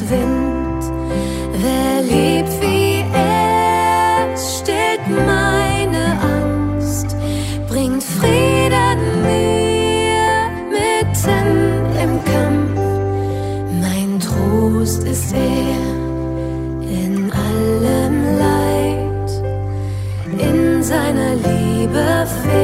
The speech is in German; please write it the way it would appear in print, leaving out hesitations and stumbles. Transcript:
Wind. Wer liebt wie er, stillt meine Angst, bringt Frieden mir mitten im Kampf. Mein Trost ist er in allem Leid, in seiner Liebe